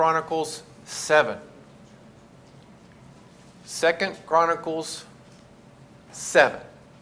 Chronicles 7. 2 Chronicles 7.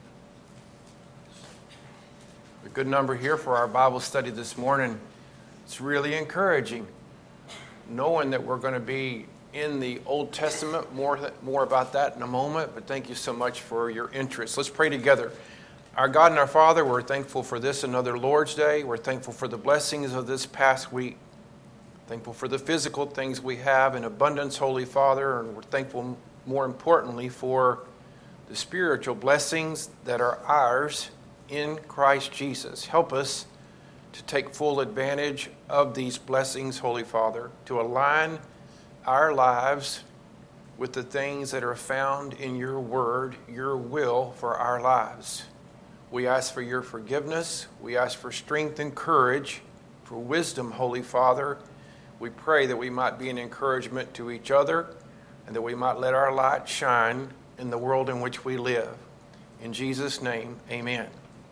A good number here for our Bible study this morning. It's really encouraging knowing that we're going to be in the Old Testament. More about that in a moment, but thank you so much for your interest. Let's pray together. Our God and our Father, we're thankful for this another Lord's Day. We're thankful for the blessings of this past week. Thankful for the physical things we have in abundance, Holy Father, and we're thankful more importantly for the spiritual blessings that are ours in Christ Jesus. Help us to take full advantage of these blessings, Holy Father, to align our lives with the things that are found in your word, your will for our lives. We ask for your forgiveness. We ask for strength and courage, for wisdom, Holy Father. We pray that we might be an encouragement to each other and that we might let our light shine in the world in which we live. In Jesus' name, amen.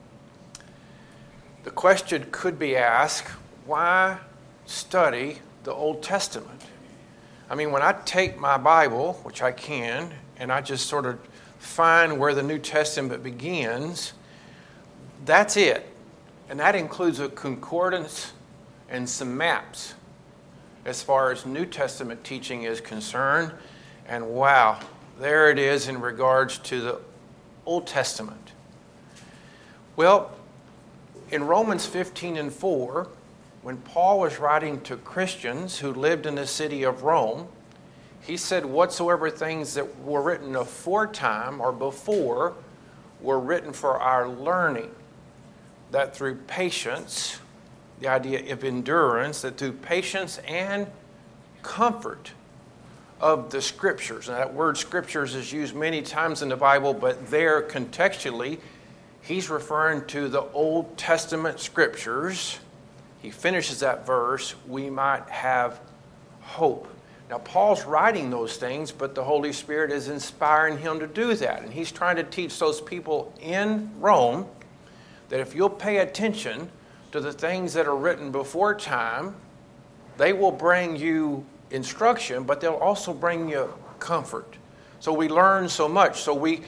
The question could be asked, why study the Old Testament? I mean, when I take my Bible, which I can, and I just sort of find where the New Testament begins, that's it. And that includes a concordance and some maps as far as New Testament teaching is concerned. And wow, there it is in regards to the Old Testament. Well, in Romans 15:4, when Paul was writing to Christians who lived in the city of Rome, he said, whatsoever things that were written aforetime or before were written for our learning, that through patience, the idea of endurance, that through patience and comfort of the Scriptures. Now, that word Scriptures is used many times in the Bible, but there contextually, he's referring to the Old Testament Scriptures. He finishes that verse, we might have hope. Now, Paul's writing those things, but the Holy Spirit is inspiring him to do that. And he's trying to teach those people in Rome that if you'll pay attention to the things that are written before time, they will bring you instruction, but they'll also bring you comfort. So we learn so much. So we've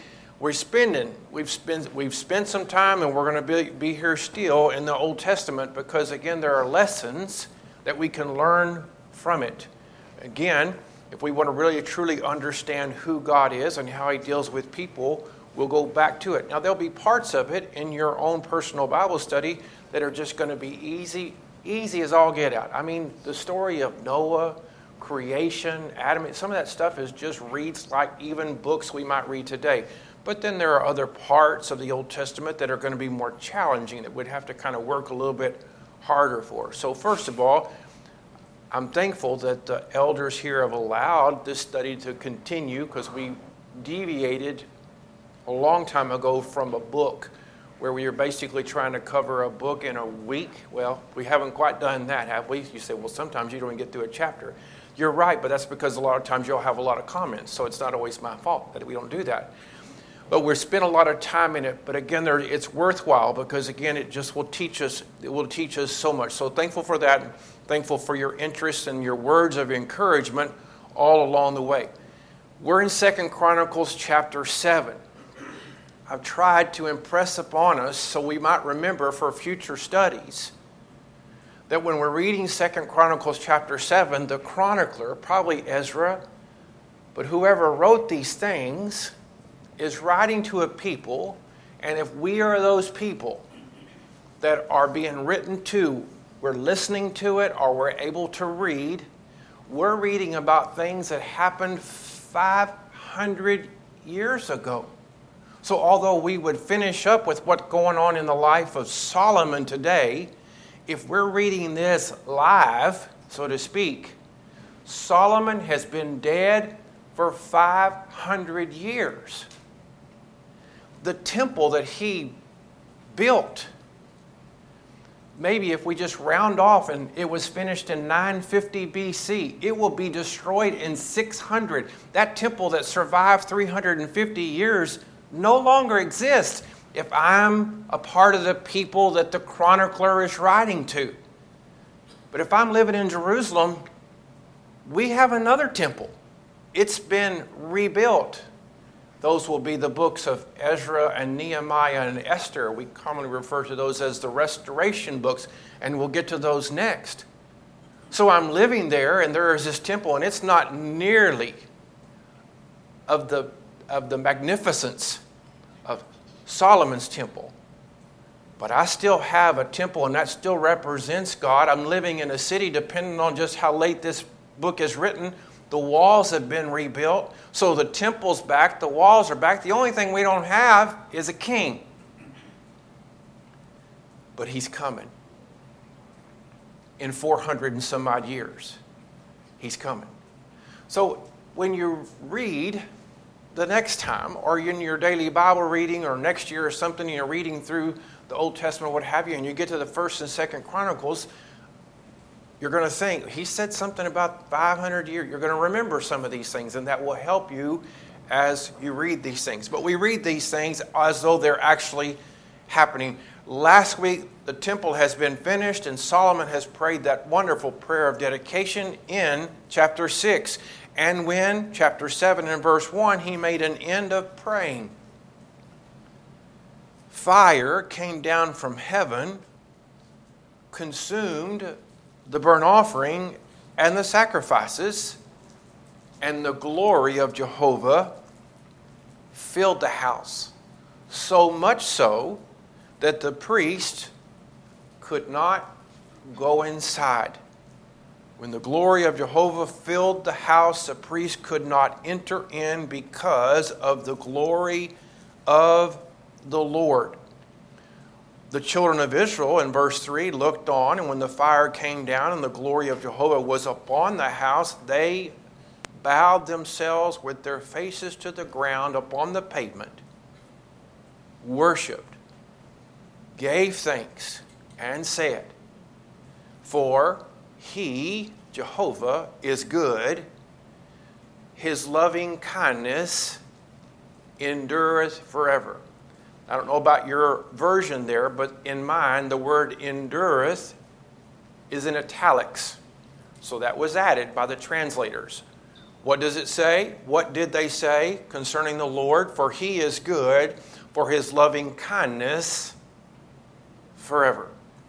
spent some time, and we're going to be here still in the Old Testament because, again, there are lessons that we can learn from it. Again, if we want to really truly understand who God is and how he deals with people, we'll go back to it. Now, there'll be parts of it in your own personal Bible study that are just going to be easy as all get out. I mean, the story of Noah, creation, Adam, some of that stuff just reads like even books we might read today. But then there are other parts of the Old Testament that are going to be more challenging that we'd have to kind of work a little bit harder for. So first of all, I'm thankful that the elders here have allowed this study to continue because we deviated a long time ago from a book where we were basically trying to cover a book in a week. Well, we haven't quite done that, have we? You say, well, sometimes you don't even get through a chapter. You're right, but that's because a lot of times you'll have a lot of comments, so it's not always my fault that we don't do that. But we've spent a lot of time in it, but again, it's worthwhile because, again, it just will teach us. It will teach us so much. So thankful for that. Thankful for your interest and your words of encouragement all along the way. We're in 2 Chronicles chapter 7. I've tried to impress upon us so we might remember for future studies that when we're reading 2 Chronicles chapter 7, the chronicler, probably Ezra, but whoever wrote these things is writing to a people, and if we are those people that are being written to, we're listening to it or we're able to read, we're reading about things that happened 500 years ago. So although we would finish up with what's going on in the life of Solomon today, if we're reading this live, so to speak, Solomon has been dead for 500 years. The temple that he built, maybe if we just round off and it was finished in 950 BC, it will be destroyed in 600. That temple that survived 350 years no longer exists if I'm a part of the people that the chronicler is writing to. But if I'm living in Jerusalem, we have another temple. It's been rebuilt. Those will be the books of Ezra and Nehemiah and Esther. We commonly refer to those as the restoration books, and we'll get to those next. So I'm living there, and there is this temple, and it's not nearly of the magnificence of Solomon's temple. But I still have a temple, and that still represents God. I'm living in a city, depending on just how late this book is written. The walls have been rebuilt. So the temple's back, the walls are back. The only thing we don't have is a king. But he's coming. In 400 and some odd years, he's coming. So when you read the next time, or in your daily Bible reading, or next year or something, you're reading through the Old Testament, what have you, and you get to the 1st and 2nd Chronicles, you're going to think, he said something about 500 years. You're going to remember some of these things, and that will help you as you read these things. But we read these things as though they're actually happening. Last week, the temple has been finished, and Solomon has prayed that wonderful prayer of dedication in chapter 6. And when, chapter 7 and verse 1, he made an end of praying, fire came down from heaven, consumed the burnt offering and the sacrifices, and the glory of Jehovah filled the house. So much so that the priest could not go inside. When the glory of Jehovah filled the house, the priest could not enter in because of the glory of the Lord. The children of Israel, in verse 3, looked on, and when the fire came down and the glory of Jehovah was upon the house, they bowed themselves with their faces to the ground upon the pavement, worshipped, gave thanks, and said, "For he, Jehovah, is good. His loving kindness endureth forever." I don't know about your version there, but in mine, the word endureth is in italics. So that was added by the translators. What does it say? What did they say concerning the Lord? For he is good, for his loving kindness forever.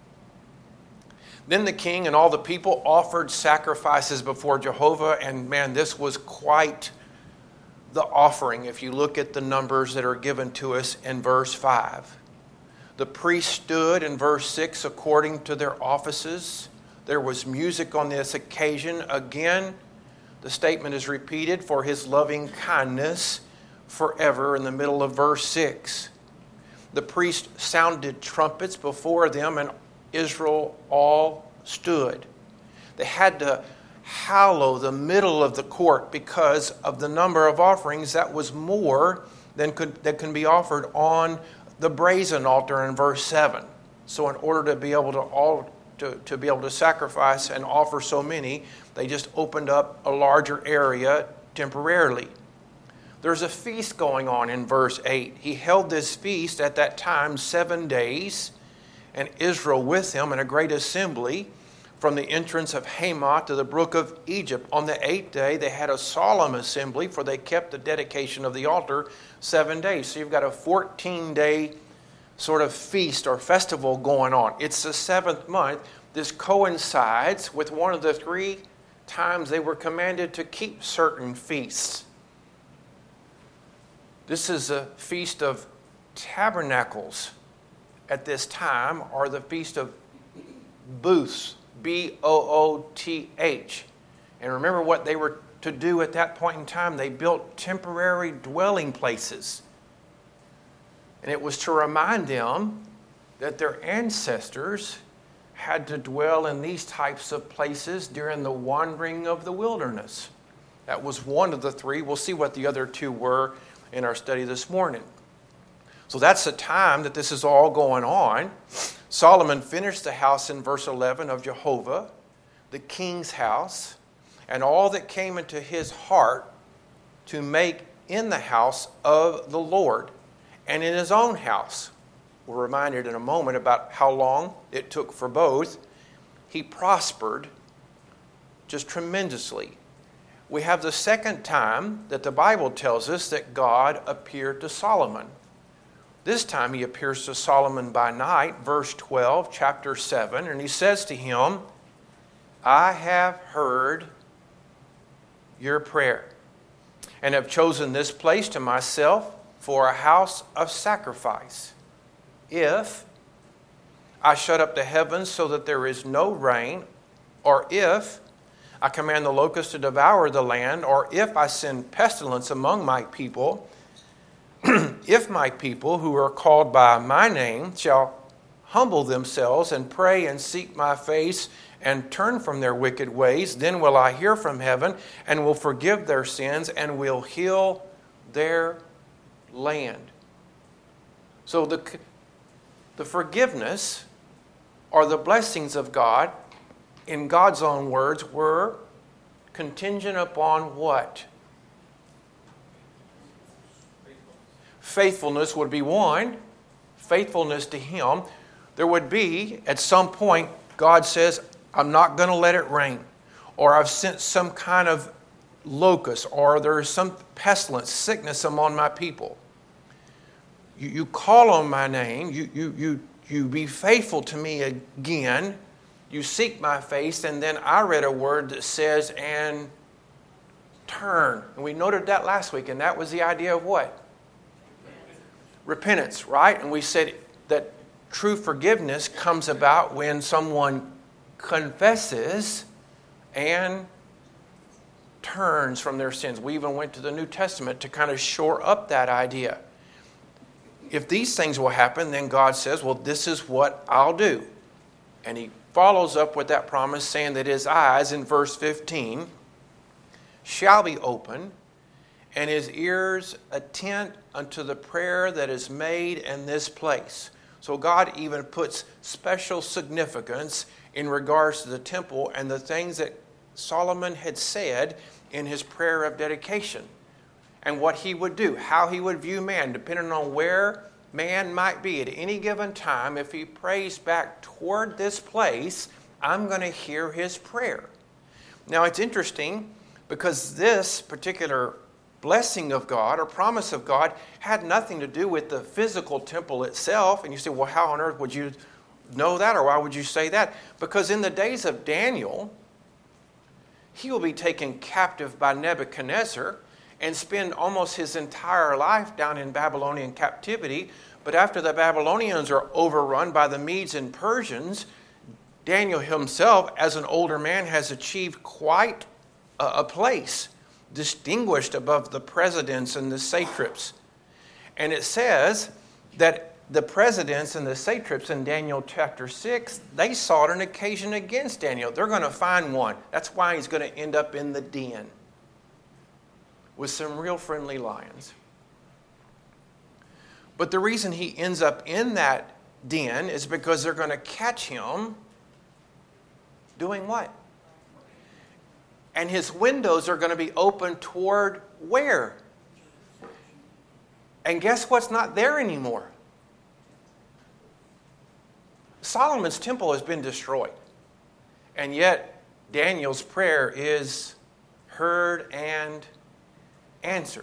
Then the king and all the people offered sacrifices before Jehovah, and man, this was quite the offering if you look at the numbers that are given to us in verse 5. The priests stood in verse 6 according to their offices. There was music on this occasion. Again, the statement is repeated, for his loving kindness forever, in the middle of verse 6. The priest sounded trumpets before them, and Israel all stood. They had to hallow the middle of the court because of the number of offerings that was more than can be offered on the brazen altar in verse 7. So in order to be able to be able to sacrifice and offer so many, they just opened up a larger area temporarily. There's a feast going on in verse 8. He held this feast at that time 7 days, and Israel with him in a great assembly, from the entrance of Hamath to the brook of Egypt. On the 8th day, they had a solemn assembly, for they kept the dedication of the altar 7 days. So you've got a 14-day sort of feast or festival going on. It's the 7th month. This coincides with one of the 3 times they were commanded to keep certain feasts. This is a Feast of Tabernacles at this time, or the Feast of Booths. Booth. And remember what they were to do at that point in time. They built temporary dwelling places. And it was to remind them that their ancestors had to dwell in these types of places during the wandering of the wilderness. That was one of the 3. We'll see what the other 2 were in our study this morning. So that's the time that this is all going on. Solomon finished the house in verse 11 of Jehovah, the king's house, and all that came into his heart to make in the house of the Lord and in his own house. We're reminded in a moment about how long it took for both. He prospered just tremendously we have the second time that the Bible tells us that God appeared to Solomon. This time he appears to Solomon by night, verse 12, chapter 7, and he says to him, I have heard your prayer, and have chosen this place to myself for a house of sacrifice. If I shut up the heavens so that there is no rain, or if I command the locusts to devour the land, or if I send pestilence among my people, if my people who are called by my name shall humble themselves and pray and seek my face and turn from their wicked ways, then will I hear from heaven and will forgive their sins and will heal their land. So the forgiveness or the blessings of God, in God's own words, were contingent upon what? Faithfulness would be one. Faithfulness to Him. There would be, at some point, God says, I'm not going to let it rain. Or I've sent some kind of locust. Or there is some pestilence, sickness among my people. You call on my name. You be faithful to me again. You seek my face, and then I read a word that says, and turn. And we noted that last week, and that was the idea of what? Repentance, right? And we said that true forgiveness comes about when someone confesses and turns from their sins. We even went to the New Testament to kind of shore up that idea. If these things will happen, then God says, well, this is what I'll do. And He follows up with that promise saying that His eyes, in verse 15, shall be open, and His ears attent unto the prayer that is made in this place. So God even puts special significance in regards to the temple and the things that Solomon had said in his prayer of dedication. And what he would do, how he would view man, depending on where man might be at any given time. If he prays back toward this place, I'm going to hear his prayer. Now it's interesting because this particular blessing of God or promise of God had nothing to do with the physical temple itself. And you say, well, how on earth would you know that, or why would you say that? Because in the days of Daniel, he will be taken captive by Nebuchadnezzar and spend almost his entire life down in Babylonian captivity. But after the Babylonians are overrun by the Medes and Persians, Daniel himself, as an older man, has achieved quite a place, distinguished above the presidents and the satraps. And it says that the presidents and the satraps in Daniel chapter 6, they sought an occasion against Daniel. They're going to find one. That's why he's going to end up in the den with some real friendly lions. But the reason he ends up in that den is because they're going to catch him doing what? And his windows are going to be open toward where? And guess what's not there anymore? Solomon's temple has been destroyed. And yet Daniel's prayer is heard and answered.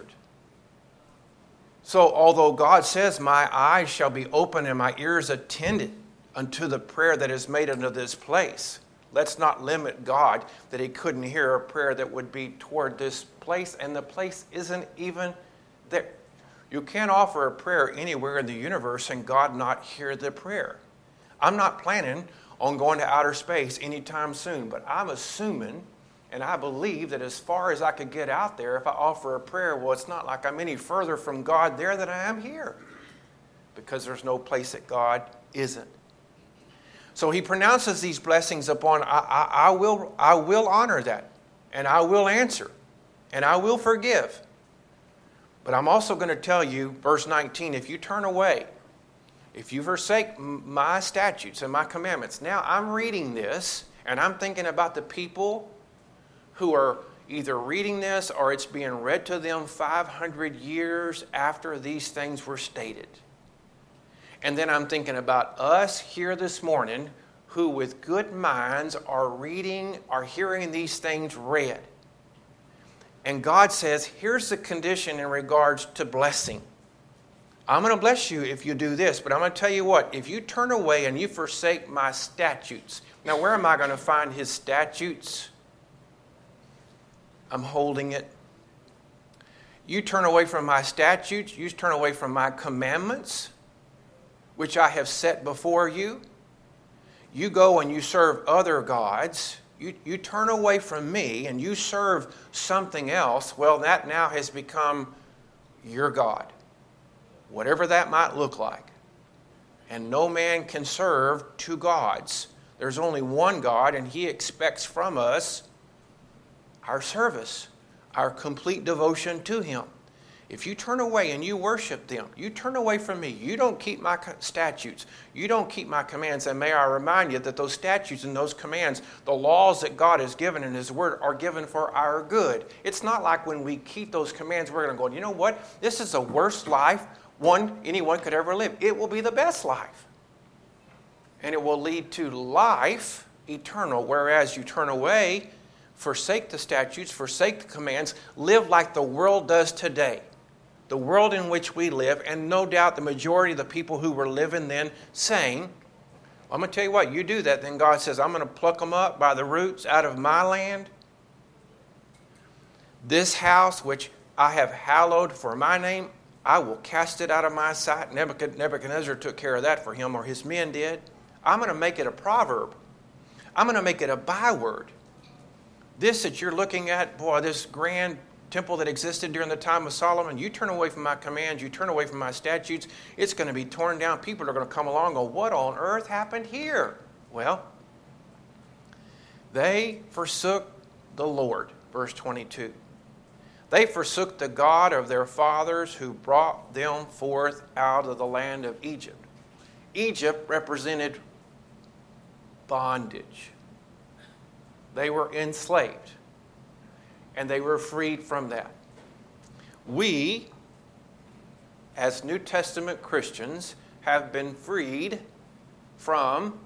So although God says, my eyes shall be open and my ears attended unto the prayer that is made unto this place, let's not limit God that He couldn't hear a prayer that would be toward this place, and the place isn't even there. You can't offer a prayer anywhere in the universe and God not hear the prayer. I'm not planning on going to outer space anytime soon, but I'm assuming and I believe that as far as I could get out there, if I offer a prayer, well, it's not like I'm any further from God there than I am here, because there's no place that God isn't. So he pronounces these blessings upon, I will honor that, and I will answer, and I will forgive. But I'm also going to tell you, verse 19, if you turn away, if you forsake my statutes and my commandments. Now I'm reading this, and I'm thinking about the people who are either reading this or it's being read to them 500 years after these things were stated. And then I'm thinking about us here this morning who with good minds are reading, are hearing these things read. And God says, here's the condition in regards to blessing. I'm going to bless you if you do this, but I'm going to tell you what, if you turn away and you forsake my statutes. Now, where am I going to find his statutes? I'm holding it. You turn away from my statutes, you turn away from my commandments, which I have set before you. You go and you serve other gods. You turn away from me and you serve something else. Well, that now has become your God, whatever that might look like. And no man can serve two gods. There's only one God, and he expects from us our service, our complete devotion to him. If you turn away and you worship them, you turn away from me, you don't keep my statutes, you don't keep my commands, and may I remind you that those statutes and those commands, the laws that God has given in his word, are given for our good. It's not like when we keep those commands, we're going to go, you know what, this is the worst life anyone could ever live. It will be the best life. And it will lead to life eternal, whereas you turn away, forsake the statutes, forsake the commands, live like the world does today. The world in which we live, and no doubt the majority of the people who were living then saying, I'm going to tell you what, you do that, then God says, I'm going to pluck them up by the roots out of my land. This house which I have hallowed for my name, I will cast it out of my sight. Nebuchadnezzar took care of that for him, or his men did. I'm going to make it a proverb. I'm going to make it a byword. This that you're looking at, boy, this grand temple that existed during the time of Solomon, you turn away from my commands, you turn away from my statutes, it's going to be torn down. People are going to come along and go, what on earth happened here? Well, they forsook the Lord, verse 22. They forsook the God of their fathers who brought them forth out of the land of Egypt. Egypt represented bondage. They were enslaved, and they were freed from that. We, as New Testament Christians, have been freed from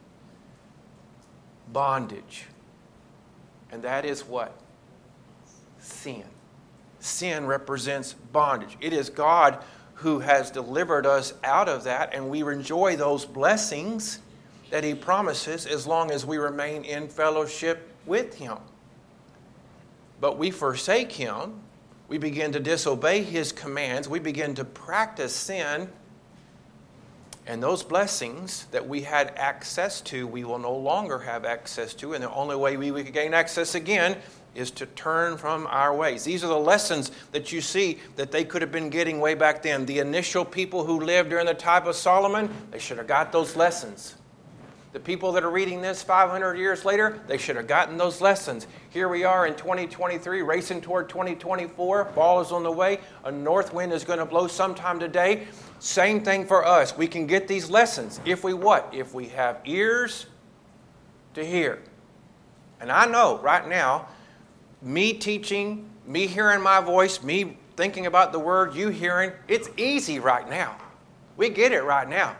bondage. And that is what? Sin. Sin represents bondage. It is God who has delivered us out of that, and we enjoy those blessings that he promises as long as we remain in fellowship with him. But we forsake him. We begin to disobey his commands. We begin to practice sin. And those blessings that we had access to, we will no longer have access to. And the only way we can gain access again is to turn from our ways. These are the lessons that you see that they could have been getting way back then. The initial people who lived during the time of Solomon, they should have got those lessons. The people that are reading this 500 years later, they should have gotten those lessons. Here we are in 2023, racing toward 2024. Fall is on the way. A north wind is going to blow sometime today. Same thing for us. We can get these lessons if we what? If we have ears to hear. And I know right now, me teaching, me hearing my voice, me thinking about the word, you hearing, it's easy right now. We get it right now.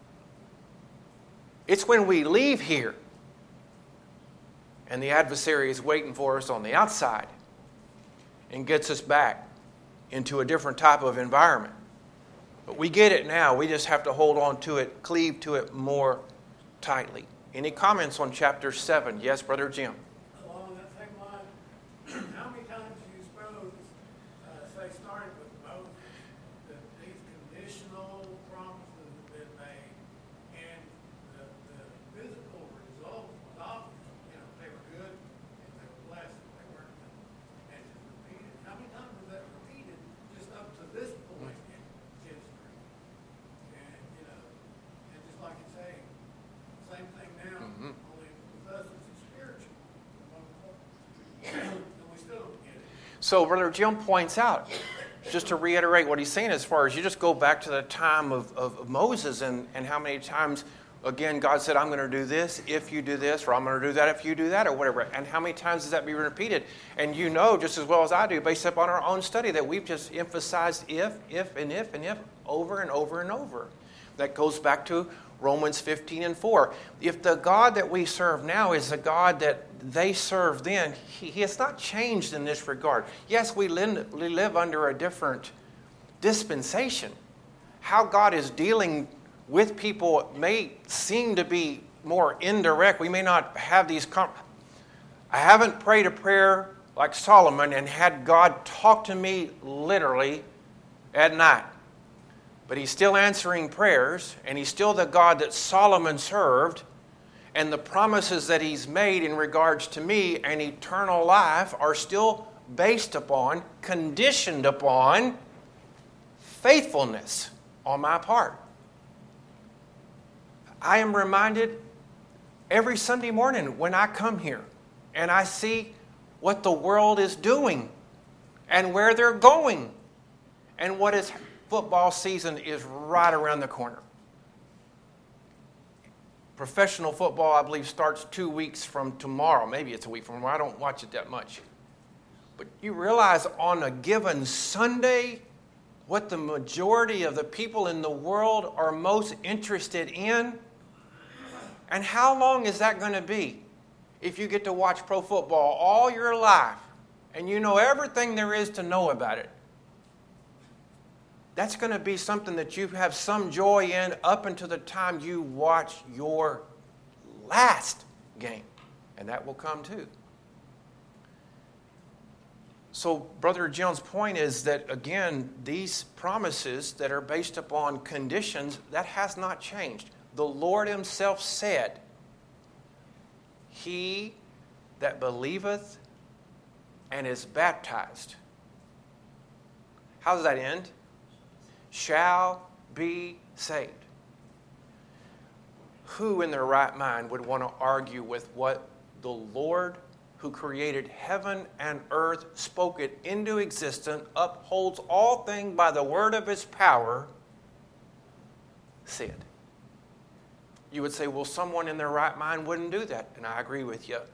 It's when we leave here and the adversary is waiting for us on the outside and gets us back into a different type of environment. But we get it now. We just have to hold on to it, cleave to it more tightly. Any comments on chapter 7? Yes, Brother Jim. Along that same line, how many times do you suppose, say, starting with Moses, that these conditional promises have been made, and the physical result was obvious. They were good, and they were blessed, and they weren't, and it's repeated. How many times was that repeated just up to this point in history? And, and just like you say, same thing now, only with us it's spiritual. And we still don't get it. So Brother Jim points out, just to reiterate what he's saying as far as you just go back to the time of Moses and how many times, again, God said, I'm going to do this if you do this, or I'm going to do that if you do that, or whatever. And how many times does that be repeated? And you know just as well as I do, based upon our own study, that we've just emphasized if, and if, and if, over and over and over. That goes back to Romans 15:4. If the God that we serve now is the God they served then, he has not changed in this regard. Yes, we live under a different dispensation. How God is dealing with people may seem to be more indirect. We may not have these... I haven't prayed a prayer like Solomon and had God talk to me literally at night. But he's still answering prayers, and he's still the God that Solomon served. And the promises that he's made in regards to me and eternal life are still based upon, conditioned upon faithfulness on my part. I am reminded every Sunday morning when I come here and I see what the world is doing and where they're going and what is football season is right around the corner. Professional football, I believe, starts 2 weeks from tomorrow. Maybe it's a week from tomorrow. I don't watch it that much. But you realize on a given Sunday what the majority of the people in the world are most interested in? And how long is that going to be if you get to watch pro football all your life and you know everything there is to know about it? That's going to be something that you have some joy in up until the time you watch your last game. And that will come too. So Brother Jones' point is that, again, these promises that are based upon conditions, that has not changed. The Lord himself said, "He that believeth and is baptized." How does that end? Shall be saved. Who in their right mind would want to argue with what the Lord, who created heaven and earth, spoke it into existence, upholds all things by the word of his power, said? You would say, well, someone in their right mind wouldn't do that. And I agree with you.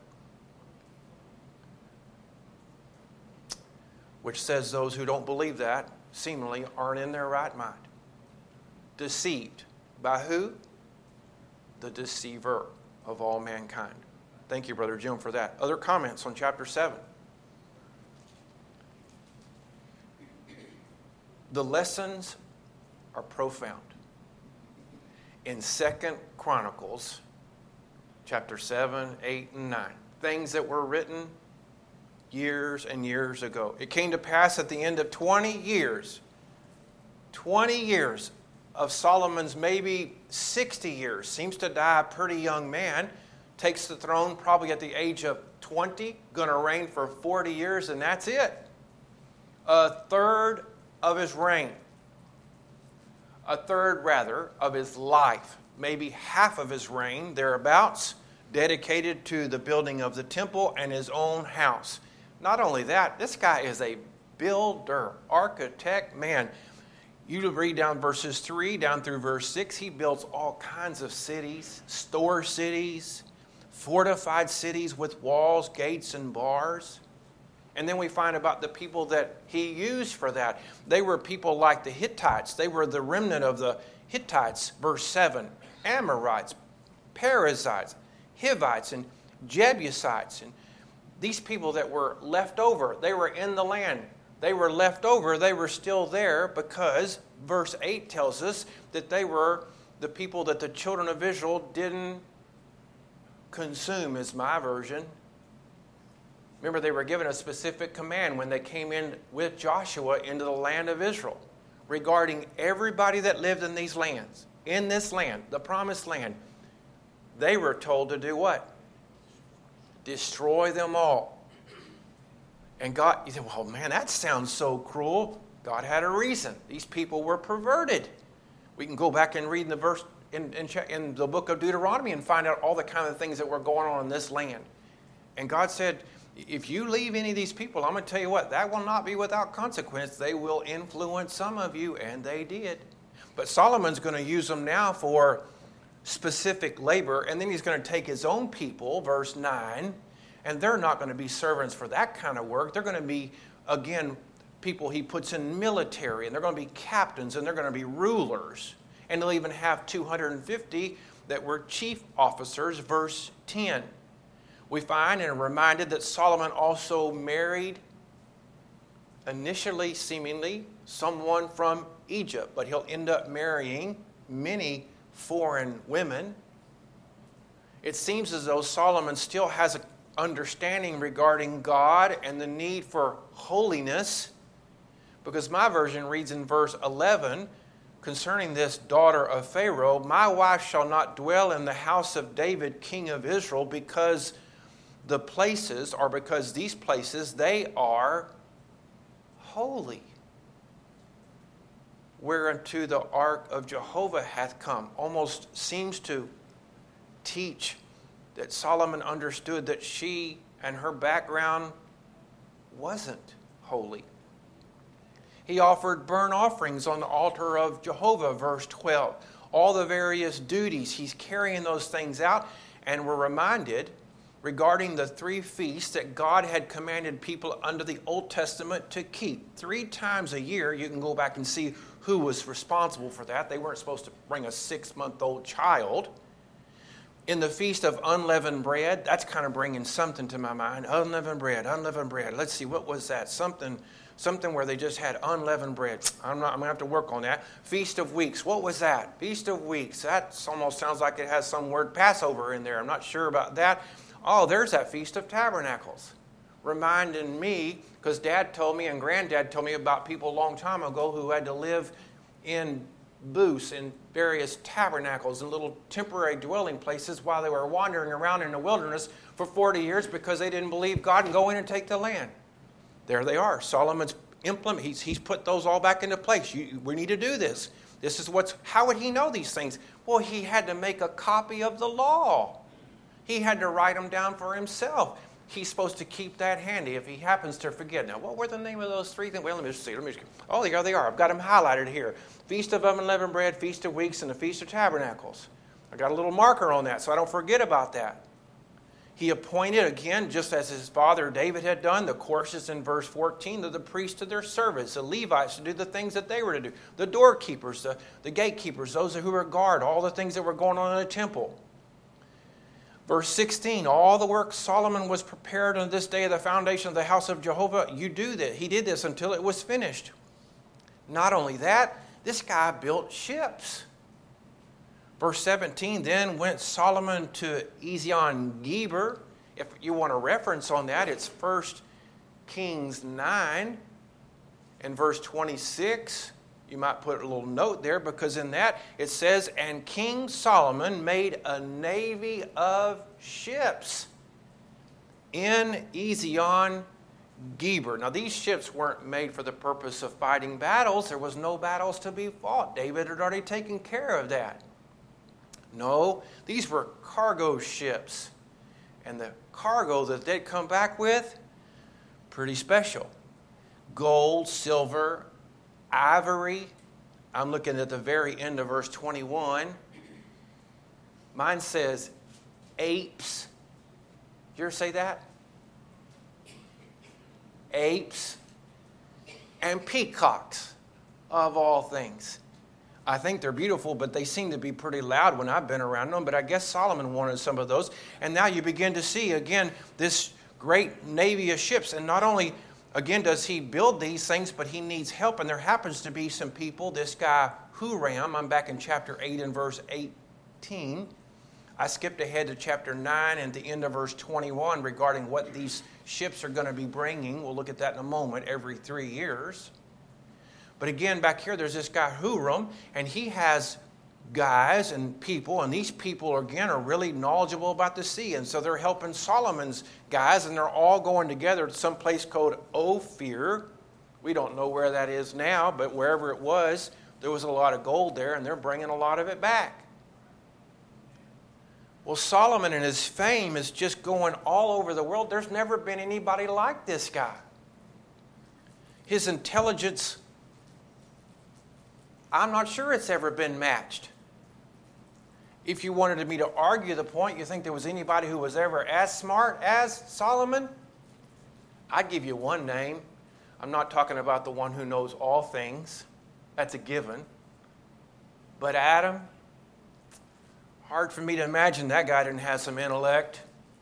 Which says those who don't believe that seemingly aren't in their right mind. Deceived. By who? The deceiver of all mankind. Thank you, Brother Jim, for that. Other comments on chapter 7? The lessons are profound. In 2 Chronicles, chapter 7, 8, and 9, things that were written years and years ago. It came to pass at the end of 20 years of Solomon's maybe 60 years, seems to die a pretty young man, takes the throne probably at the age of 20, going to reign for 40 years, and that's it. A third of his reign. A third, rather, of his life. Maybe half of his reign, thereabouts, dedicated to the building of the temple and his own house. Not only that, this guy is a builder, architect, man. You read down verses 3 down through verse 6, he builds all kinds of cities, store cities, fortified cities with walls, gates, and bars. And then we find about the people that he used for that. They were people like the Hittites. They were the remnant of the Hittites, verse 7. Amorites, Perizzites, Hivites, and Jebusites. And these people that were left over, they were in the land. They were left over. They were still there because verse 8 tells us that they were the people that the children of Israel didn't consume, is my version. Remember, they were given a specific command when they came in with Joshua into the land of Israel regarding everybody that lived in these lands, in this land, the promised land. They were told to do what? Destroy them all. And God, you say, well, man, that sounds so cruel. God had a reason. These people were perverted. We can go back and read in the verse in the book of Deuteronomy and find out all the kind of things that were going on in this land. And God said, if you leave any of these people, I'm going to tell you what, that will not be without consequence. They will influence some of you, and they did. But Solomon's going to use them now for specific labor, and then he's going to take his own people, verse 9, and they're not going to be servants for that kind of work. They're going to be, again, people he puts in military, and they're going to be captains, and they're going to be rulers. And they'll even have 250 that were chief officers, verse 10. We find and are reminded that Solomon also married, initially, seemingly, someone from Egypt, but he'll end up marrying many foreign women. It seems as though Solomon still has an understanding regarding God and the need for holiness, because my version reads in verse 11 concerning this daughter of Pharaoh, "My wife shall not dwell in the house of David, king of Israel, because these places, they are holy, whereunto the ark of Jehovah hath come." Almost seems to teach that Solomon understood that she and her background wasn't holy. He offered burnt offerings on the altar of Jehovah, verse 12. All the various duties, he's carrying those things out, and we're reminded regarding the 3 feasts that God had commanded people under the Old Testament to keep. 3 times a year, you can go back and see who was responsible for that. They weren't supposed to bring a 6-month-old child. In the Feast of Unleavened Bread, that's kind of bringing something to my mind. Unleavened bread. Let's see, what was that? Something where they just had unleavened bread. I'm going to have to work on that. Feast of Weeks. What was that? Feast of Weeks. That almost sounds like it has some word Passover in there. I'm not sure about that. Oh, there's that Feast of Tabernacles. Reminding me, because Dad told me and Granddad told me about people a long time ago who had to live in booths in various tabernacles and little temporary dwelling places while they were wandering around in the wilderness for 40 years because they didn't believe God and go in and take the land. There they are. Solomon's he's put those all back into place. We need to do this. This is how would he know these things? Well, he had to make a copy of the law. He had to write them down for himself. He's supposed to keep that handy if he happens to forget. Now, what were the name of those 3 things? Well, let me see. Oh, there they are. I've got them highlighted here. Feast of Unleavened Bread, Feast of Weeks, and the Feast of Tabernacles. I got a little marker on that so I don't forget about that. He appointed, again, just as his father David had done, the courses in verse 14 of the priests to their service, the Levites to do the things that they were to do, the doorkeepers, the gatekeepers, those who were guard, all the things that were going on in the temple. Verse 16, all the work Solomon was prepared on this day of the foundation of the house of Jehovah, you do that. He did this until it was finished. Not only that, this guy built ships. Verse 17, then went Solomon to Ezion-Geber. If you want a reference on that, it's 1 Kings 9 and verse 26. You might put a little note there because in that it says, and King Solomon made a navy of ships in Ezion-Geber. Now these ships weren't made for the purpose of fighting battles. There was no battles to be fought. David had already taken care of that. No, these were cargo ships. And the cargo that they'd come back with, pretty special. Gold, silver, ivory. I'm looking at the very end of verse 21. Mine says apes. Did you ever say that? Apes and peacocks, of all things. I think they're beautiful, but they seem to be pretty loud when I've been around them. But I guess Solomon wanted some of those. And now you begin to see, again, this great navy of ships. And not only, again, does he build these things, but he needs help. And there happens to be some people, this guy Huram, I'm back in chapter 8 and verse 18. I skipped ahead to chapter 9 and the end of verse 21 regarding what these ships are going to be bringing. We'll look at that in a moment, every 3 years. But again, back here, there's this guy Huram, and he has guys and people, and these people, again, are really knowledgeable about the sea. And so they're helping Solomon's guys, and they're all going together to some place called Ophir. We don't know where that is now, but wherever it was, there was a lot of gold there, and they're bringing a lot of it back. Well, Solomon and his fame is just going all over the world. There's never been anybody like this guy. His intelligence, I'm not sure it's ever been matched. If you wanted me to argue the point, you think there was anybody who was ever as smart as Solomon? I'd give you one name. I'm not talking about the one who knows all things. That's a given. But Adam, hard for me to imagine that guy didn't have some intellect.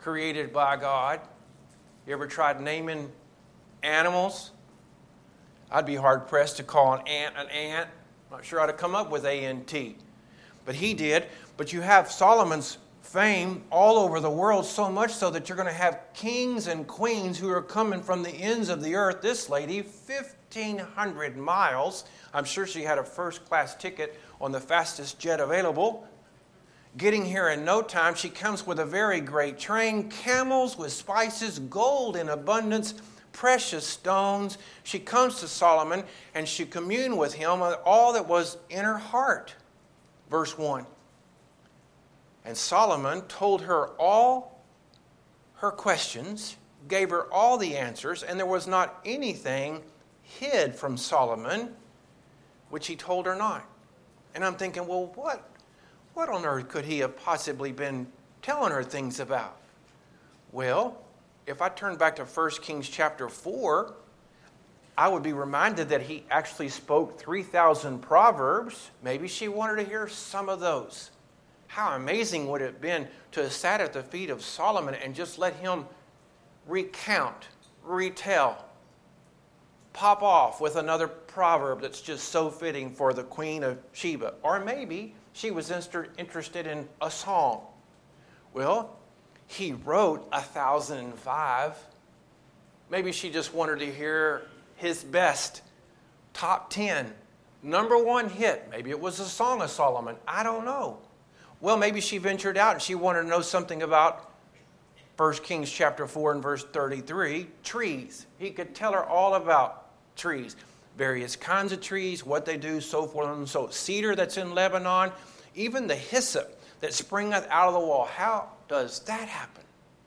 created by God. You ever tried naming animals? I'd be hard-pressed to call an ant an ant. Not sure how to come up with A-N-T. But he did. But you have Solomon's fame all over the world, so much so that you're going to have kings and queens who are coming from the ends of the earth. This lady, 1,500 miles. I'm sure she had a first-class ticket on the fastest jet available. Getting here in no time, she comes with a very great train, camels with spices, gold in abundance, precious stones. She comes to Solomon and she communed with him on all that was in her heart. Verse 1. And Solomon told her all her questions, gave her all the answers, and there was not anything hid from Solomon which he told her not. And I'm thinking, well, what on earth could he have possibly been telling her things about? Well, if I turn back to 1 Kings chapter 4, I would be reminded that he actually spoke 3,000 proverbs. Maybe she wanted to hear some of those. How amazing would it have been to have sat at the feet of Solomon and just let him recount, retell, pop off with another proverb that's just so fitting for the Queen of Sheba. Or maybe she was interested in a song. Well, he wrote 1,005. Maybe she just wanted to hear his best top 10, number one hit. Maybe it was a Song of Solomon. I don't know. Well, maybe she ventured out and she wanted to know something about 1 Kings chapter 4 and verse 33, trees. He could tell her all about trees, various kinds of trees, what they do, so forth and so. Cedar that's in Lebanon, even the hyssop that springeth out of the wall. How does that happen?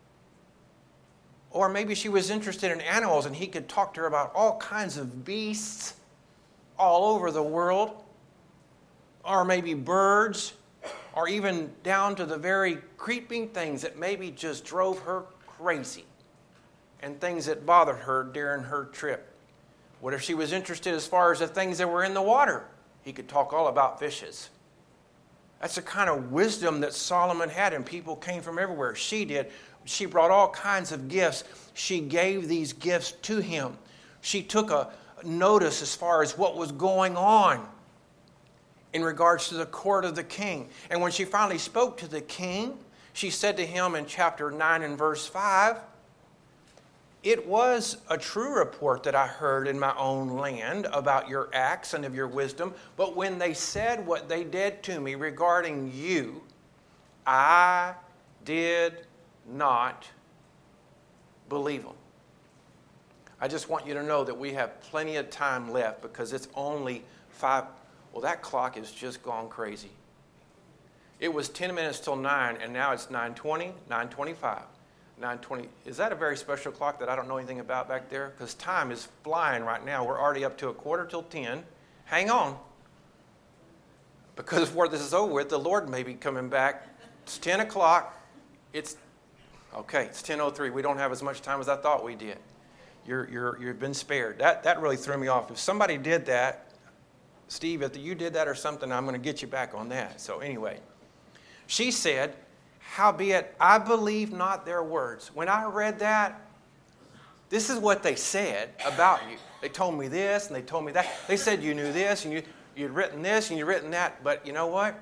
Or maybe she was interested in animals and he could talk to her about all kinds of beasts all over the world. Or maybe birds, or even down to the very creeping things that maybe just drove her crazy and things that bothered her during her trip. What if she was interested as far as the things that were in the water? He could talk all about fishes. That's the kind of wisdom that Solomon had, and people came from everywhere. She did. She brought all kinds of gifts. She gave these gifts to him. She took a notice as far as what was going on in regards to the court of the king. And when she finally spoke to the king, she said to him in chapter 9 and verse 5, "It was a true report that I heard in my own land about your acts and of your wisdom, but when they said what they did to me regarding you, I did not believe them." I just want you to know that we have plenty of time left because it's only 5. Well, that clock has just gone crazy. It was 10 minutes till 9, and now it's 9:20, 9:25, 9:20. Is that a very special clock that I don't know anything about back there? Because time is flying right now. We're already up to 9:45. Hang on. Because before this is over with, the Lord may be coming back. It's 10 o'clock. It's 10:03. We don't have as much time as I thought we did. You've been spared. That really threw me off. If somebody did that, Steve, if you did that or something, I'm going to get you back on that. So anyway, she said, "Howbeit, I believe not their words." When I read that, this is what they said about you. They told me this and they told me that. They said you knew this and you'd written this and you'd written that. But you know what?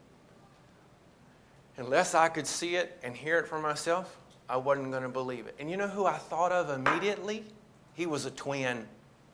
Unless I could see it and hear it for myself, I wasn't going to believe it. And you know who I thought of immediately? He was a twin.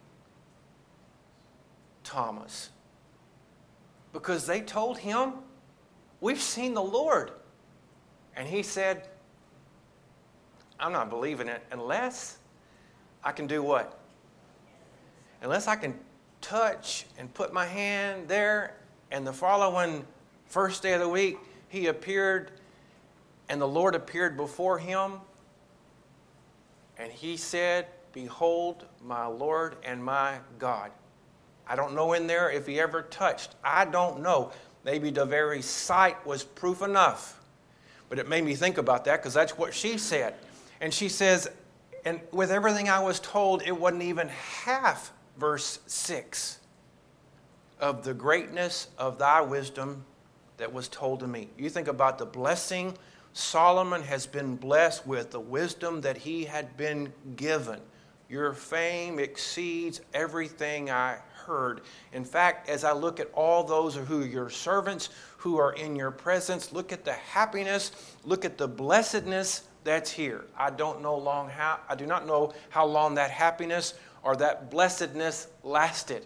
Thomas. Because they told him, "We've seen the Lord." And he said, "I'm not believing it unless I can do what? Unless I can touch and put my hand there." And the following first day of the week, he appeared and the Lord appeared before him. And he said, "Behold, my Lord and my God." I don't know in there if he ever touched. I don't know. Maybe the very sight was proof enough. But it made me think about that because that's what she said. And she says, and with everything I was told, it wasn't even half verse 6 of the greatness of thy wisdom that was told to me. You think about the blessing Solomon has been blessed with the wisdom that he had been given. Your fame exceeds everything I heard. In fact, as I look at all those who are your servants, who are in your presence, look at the happiness, look at the blessedness that's here. I do not know how long that happiness or that blessedness lasted.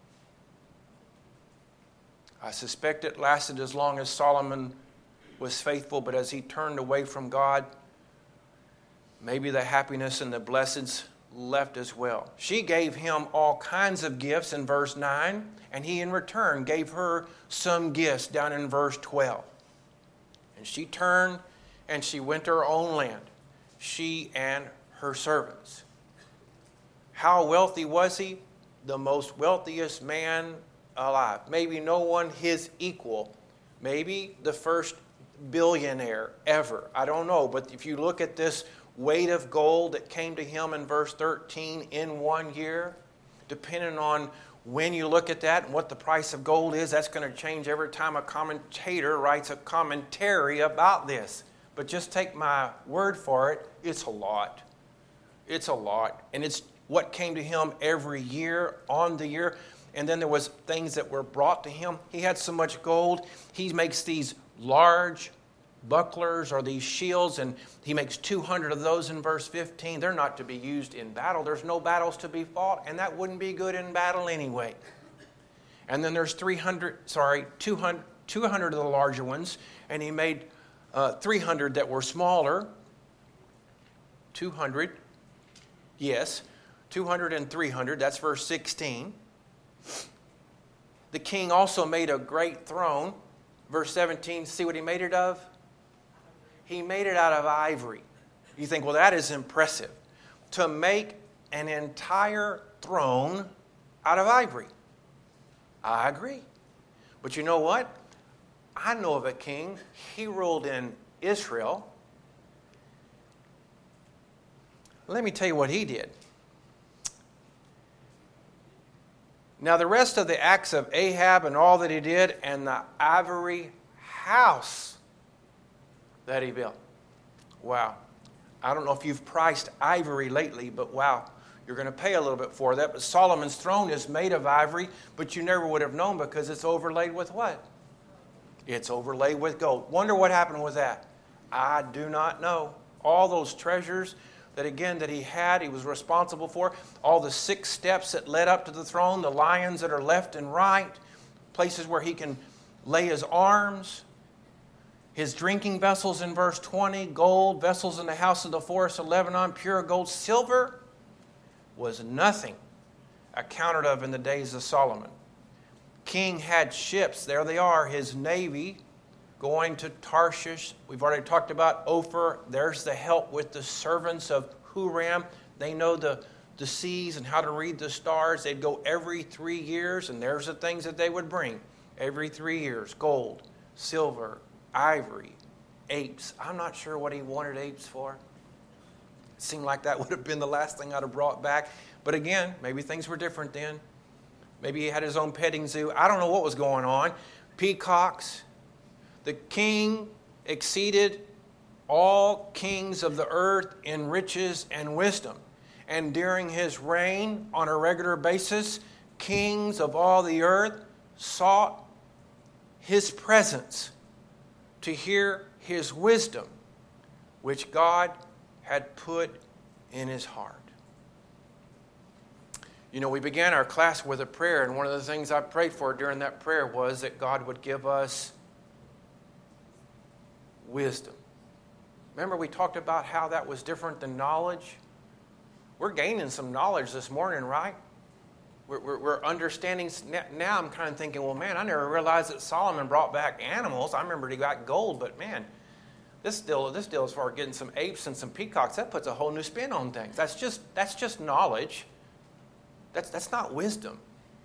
I suspect it lasted as long as Solomon was faithful, but as he turned away from God, maybe the happiness and the blessings left as well. She gave him all kinds of gifts in verse 9, and he in return gave her some gifts down in verse 12. And she turned and she went to her own land, she and her servants. How wealthy was he? The most wealthiest man alive. Maybe no one his equal. Maybe the first billionaire ever. I don't know. But if you look at this weight of gold that came to him in verse 13 in 1 year, depending on when you look at that and what the price of gold is, that's going to change every time a commentator writes a commentary about this. But just take my word for it, it's a lot. It's a lot. And it's what came to him every year, on the year. And then there was things that were brought to him. He had so much gold. He makes these large bucklers or these shields, and he makes 200 of those in verse 15. They're not to be used in battle. There's no battles to be fought, and that wouldn't be good in battle anyway. And then there's 200 of the larger ones, and he made 300 that were smaller. 200, yes, 200 and 300, that's verse 16. The king also made a great throne. Verse 17, see what he made it of? He made it out of ivory. You think, well, that is impressive. To make an entire throne out of ivory. I agree. But you know what? I know of a king. He ruled in Israel. Let me tell you what he did. Now, the rest of the acts of Ahab and all that he did, and the ivory house that he built. Wow. I don't know if you've priced ivory lately, but wow, you're going to pay a little bit for that. But Solomon's throne is made of ivory, but you never would have known because it's overlaid with what? It's overlaid with gold. Wonder what happened with that. I do not know. All those treasures that he was responsible for, all the 6 steps that led up to the throne, the lions that are left and right, places where he can lay his arms, his drinking vessels in verse 20, gold, vessels in the house of the forest of Lebanon, pure gold. Silver was nothing accounted of in the days of Solomon. King had ships, there they are, his navy, going to Tarshish. We've already talked about Ophir. There's the help with the servants of Huram. They know the seas and how to read the stars. They'd go every 3 years, and there's the things that they would bring. Every 3 years, gold, silver, ivory, apes. I'm not sure what he wanted apes for. It seemed like that would have been the last thing I'd have brought back. But again, maybe things were different then. Maybe he had his own petting zoo. I don't know what was going on. Peacocks. The king exceeded all kings of the earth in riches and wisdom. And during his reign, on a regular basis, kings of all the earth sought his presence to hear his wisdom, which God had put in his heart. You know, we began our class with a prayer, and one of the things I prayed for during that prayer was that God would give us wisdom. Remember, we talked about how that was different than knowledge? We're gaining some knowledge this morning, right? We're understanding. Now I'm kind of thinking, well, man, I never realized that Solomon brought back animals. I remember he got gold, but man, this deal as far as getting some apes and some peacocks, that puts a whole new spin on things. That's just knowledge. That's not wisdom.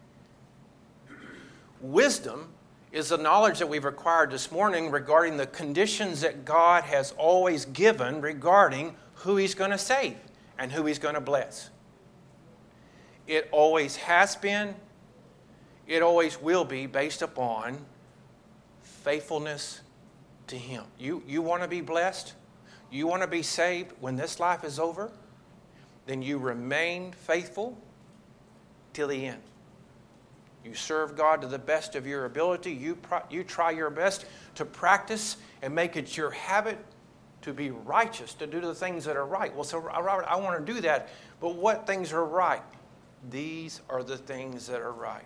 Wisdom is the knowledge that we've acquired this morning regarding the conditions that God has always given regarding who He's going to save and who He's going to bless. It always has been, it always will be based upon faithfulness to Him. You want to be blessed? You want to be saved when this life is over? Then you remain faithful till the end. You serve God to the best of your ability. You try your best to practice and make it your habit to be righteous, to do the things that are right. Well, so Robert, I want to do that, but what things are right? These are the things that are right.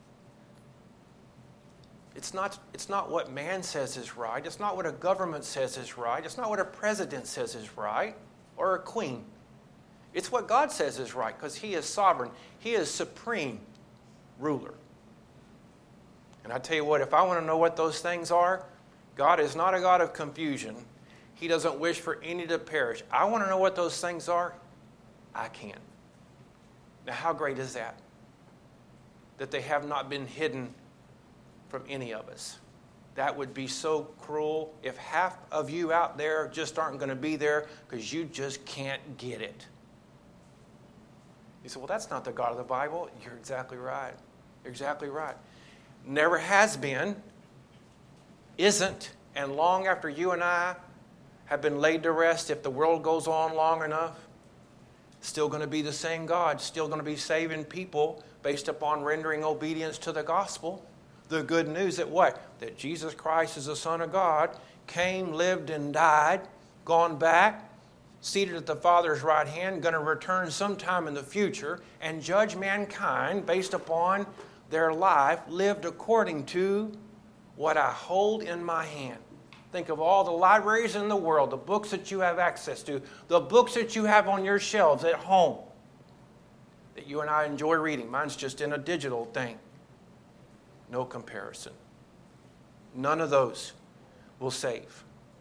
It's not what man says is right. It's not what a government says is right. It's not what a president says is right, or a queen. It's what God says is right, because He is sovereign. He is supreme ruler. And I tell you what, if I want to know what those things are, God is not a God of confusion. He doesn't wish for any to perish. I want to know what those things are. I can. Now, how great is that? That they have not been hidden from any of us. That would be so cruel if half of you out there just aren't going to be there because you just can't get it. You say, well, that's not the God of the Bible. You're exactly right. You're exactly right. Never has been, isn't, and long after you and I have been laid to rest, if the world goes on long enough, still going to be the same God, still going to be saving people based upon rendering obedience to the gospel. The good news that what? That Jesus Christ is the Son of God, came, lived, and died, gone back, seated at the Father's right hand, going to return sometime in the future and judge mankind based upon their life lived according to what I hold in my hand. Think of all the libraries in the world, the books that you have access to, the books that you have on your shelves at home that you and I enjoy reading. Mine's just in a digital thing. No comparison. None of those will save.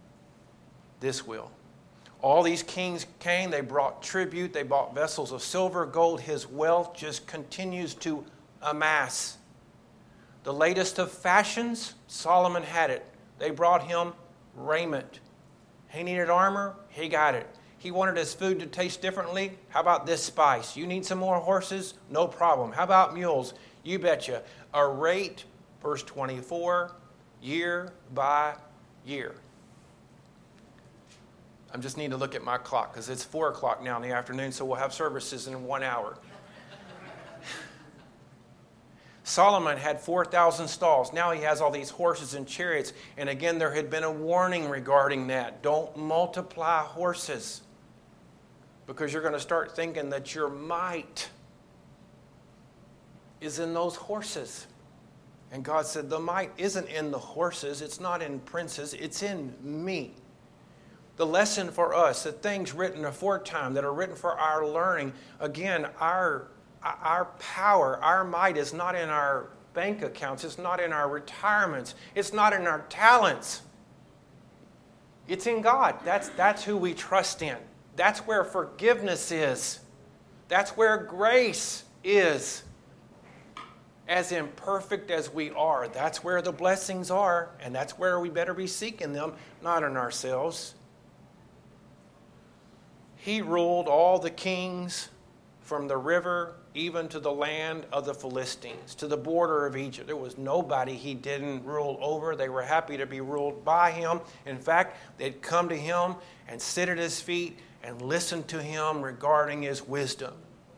This will. All these kings came, they brought tribute, they bought vessels of silver, gold. His wealth just continues to amass. The latest of fashions, Solomon had it. They brought him raiment. He needed armor, he got it. He wanted his food to taste differently. How about this spice? You need some more horses? No problem. How about mules? You betcha. A rate, verse 24, year by year. I just need to look at my clock because it's 4 o'clock now in the afternoon, so we'll have services in 1 hour. Solomon had 4,000 stalls. Now he has all these horses and chariots. And again, there had been a warning regarding that. Don't multiply horses, because you're going to start thinking that your might is in those horses. And God said, the might isn't in the horses. It's not in princes. It's in me. The lesson for us, the things written aforetime that are written for our learning, again, our power, our might is not in our bank accounts. It's not in our retirements. It's not in our talents. It's in God. That's who we trust in. That's where forgiveness is. That's where grace is. As imperfect as we are, that's where the blessings are, and that's where we better be seeking them, not in ourselves. He ruled all the kings from the river even to the land of the Philistines, to the border of Egypt. There was nobody he didn't rule over. They were happy to be ruled by him. In fact, they'd come to him and sit at his feet and listen to him regarding his wisdom.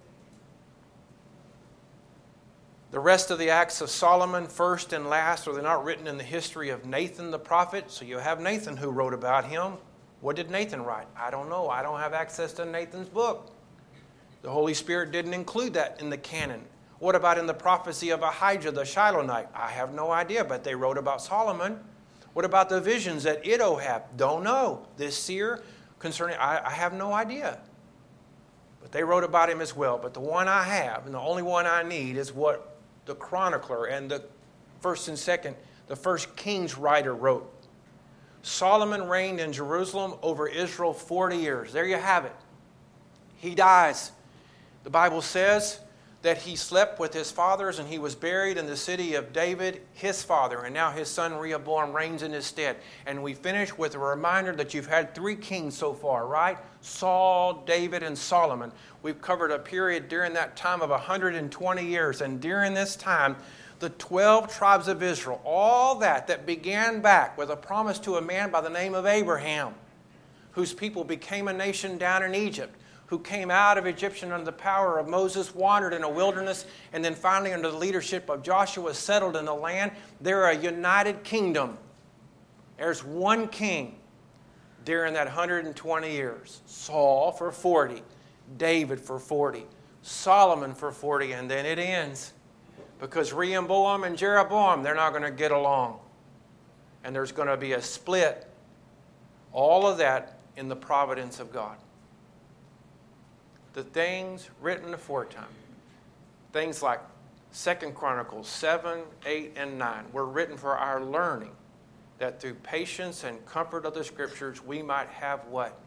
The rest of the acts of Solomon, first and last, are not written in the history of Nathan the prophet. So you have Nathan who wrote about him. What did Nathan write? I don't know. I don't have access to Nathan's book. The Holy Spirit didn't include that in the canon. What about in the prophecy of Ahijah the Shilonite? I have no idea, but they wrote about Solomon. What about the visions that Iddo had? Don't know. This seer concerning, I have no idea. But they wrote about him as well. But the one I have, and the only one I need, is what the chronicler and the first and second, the first Kings writer wrote. Solomon reigned in Jerusalem over Israel 40 years. There you have it. He dies. The Bible says that he slept with his fathers and he was buried in the city of David, his father. And now his son Rehoboam reigns in his stead. And we finish with a reminder that you've had 3 kings so far, right? Saul, David, and Solomon. We've covered a period during that time of 120 years. And during this time, The 12 tribes of Israel, all that began back with a promise to a man by the name of Abraham, whose people became a nation down in Egypt, who came out of Egyptian under the power of Moses, wandered in a wilderness, and then finally under the leadership of Joshua settled in the land. They're a united kingdom. There's one king during that 120 years. Saul for 40, David for 40, Solomon for 40, and then it ends. Because Rehoboam and Jeroboam, they're not going to get along. And there's going to be a split. All of that in the providence of God. The things written aforetime, things like 2 Chronicles 7, 8, and 9, were written for our learning, that through patience and comfort of the Scriptures, we might have what?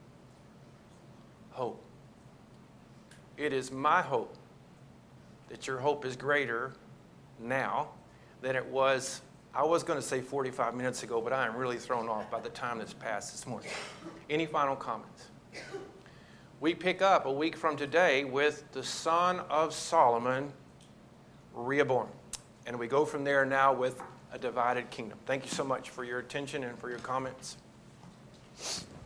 Hope. It is my hope that your hope is greater now than it was, I was going to say 45 minutes ago, but I am really thrown off by the time that's passed this morning. Any final comments? We pick up a week from today with the son of Solomon, Rehoboam. And we go from there now with a divided kingdom. Thank you so much for your attention and for your comments.